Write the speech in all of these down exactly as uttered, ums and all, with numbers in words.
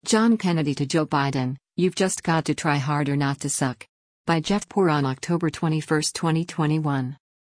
John Kennedy to Joe Biden, you've just got to try harder not to suck. By Jeff Poor on October twenty-first, twenty twenty-one.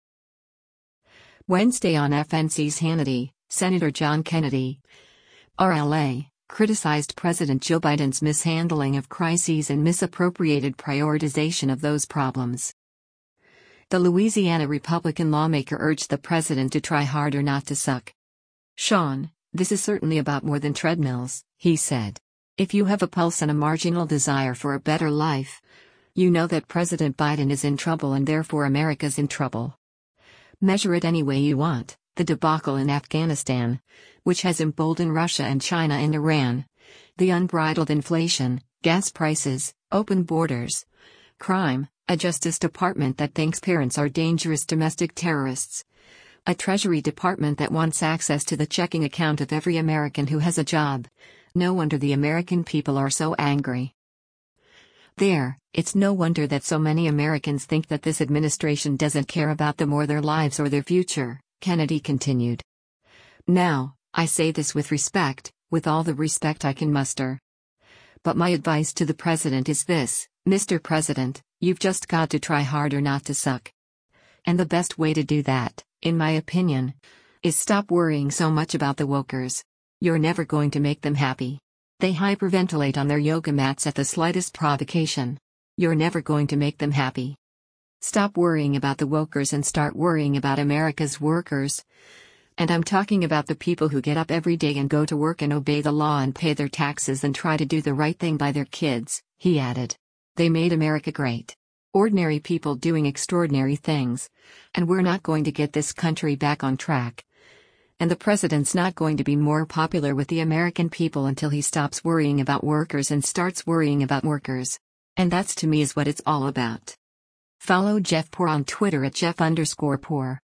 Wednesday on F N C's Hannity, Senator John Kennedy, R L A, criticized President Joe Biden's mishandling of crises and misappropriated prioritization of those problems. The Louisiana Republican lawmaker urged the president to try harder not to suck. "Sean, this is certainly about more than treadmills," he said. "If you have a pulse and a marginal desire for a better life, you know that President Biden is in trouble and therefore America's in trouble. Measure it any way you want, the debacle in Afghanistan, which has emboldened Russia and China and Iran, the unbridled inflation, gas prices, open borders, crime, a Justice Department that thinks parents are dangerous domestic terrorists, a Treasury Department that wants access to the checking account of every American who has a job. No wonder the American people are so angry. There, it's no wonder that so many Americans think that this administration doesn't care about them or their lives or their future," Kennedy continued. "Now, I say this with respect, with all the respect I can muster. But my advice to the president is this: Mister President, you've just got to try harder not to suck. And the best way to do that, in my opinion, is stop worrying so much about the wokers. You're never going to make them happy. They hyperventilate on their yoga mats at the slightest provocation. You're never going to make them happy. Stop worrying about the wokers and start worrying about America's workers. And I'm talking about the people who get up every day and go to work and obey the law and pay their taxes and try to do the right thing by their kids," he added. "They made America great. Ordinary people doing extraordinary things. And we're not going to get this country back on track. And the president's not going to be more popular with the American people until he stops worrying about workers and starts worrying about workers. And that's to me is what it's all about." Follow Jeff Poor on Twitter at Jeff underscore Poor.